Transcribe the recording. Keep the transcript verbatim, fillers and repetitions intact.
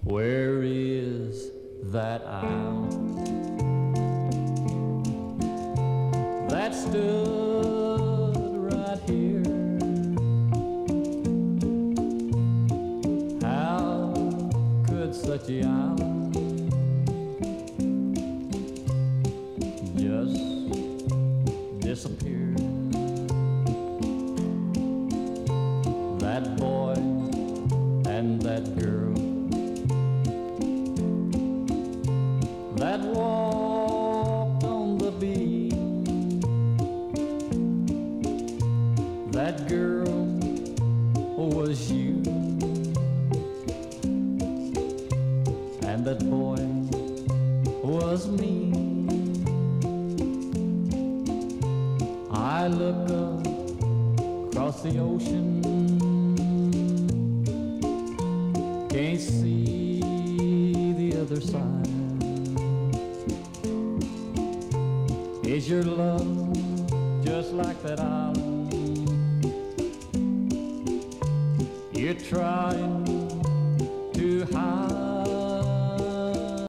Where is that isle that stood right here? How could such a island just disappear? That boy and that girl that walked on the beach, that girl was you, and that boy was me. I look up across the ocean, can't see the other side. Is your love just like that island? You're trying to hide.